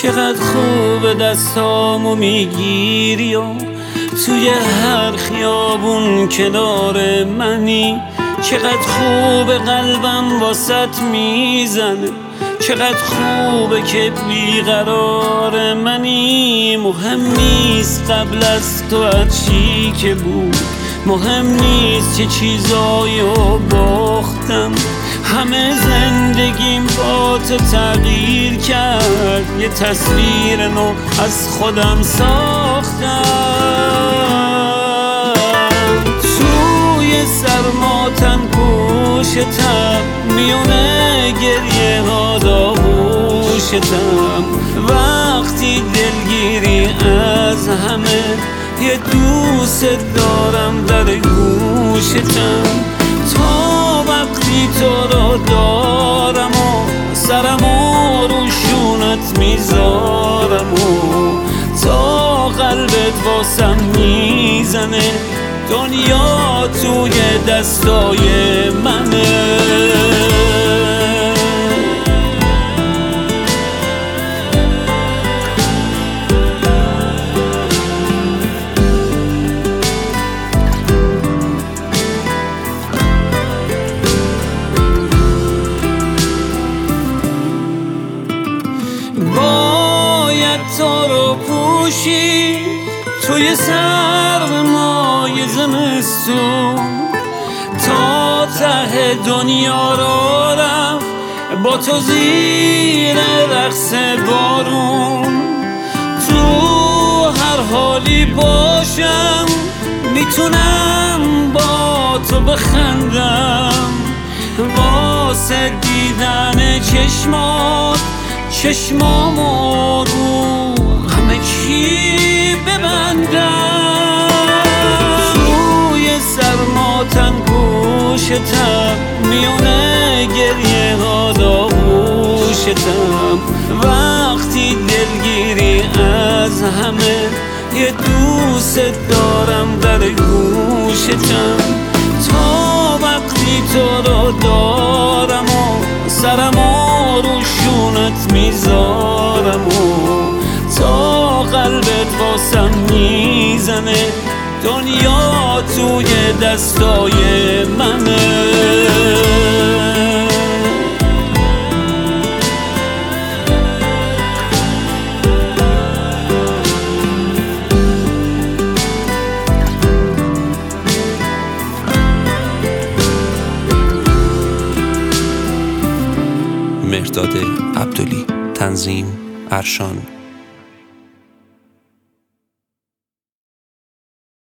چقدر خوب دستامو میگیری و توی هر خیابون کنار منی. چقدر خوب قلبم واسط میزنه، چقدر خوبه که بیقرار منی. مهم نیست قبل از تو هرچی که بود، مهم نیست چه چیزایو باختم. همه زندگیم با تو تغییر کرد، یه تصویر نو از خودم ساختم. توی سرما تن پوشتم، میونه گریه ها داغوشتم. وقتی دلگیری از همه، یه دوست دارم در گوشتم. تا وقتی تو رو دارم و سرمو رو شونت میذارم و تا قلبت واسم میزنه، دنیا توی دستای منه. باید تو رو پوشی توی سرمای زمستون، تا ته دنیا رو رفت با تو زیر رقص بارون. تو هر حالی باشم، میتونم با تو بخندم. واسه دیدن چشمامو رو همه چی ببندم. توی سرما تن پوشتم، میونه گریه ها داغوشتم. وقتی دلگیری از همه، یه دوست دارم در گوشتم. تا وقتی تو رو دارم و سرمو رو شونت میذارم و تا قلبت واسم میزنه، دنیا توی دستای منه. مهرداد عبدلی، تنظیم ارشان.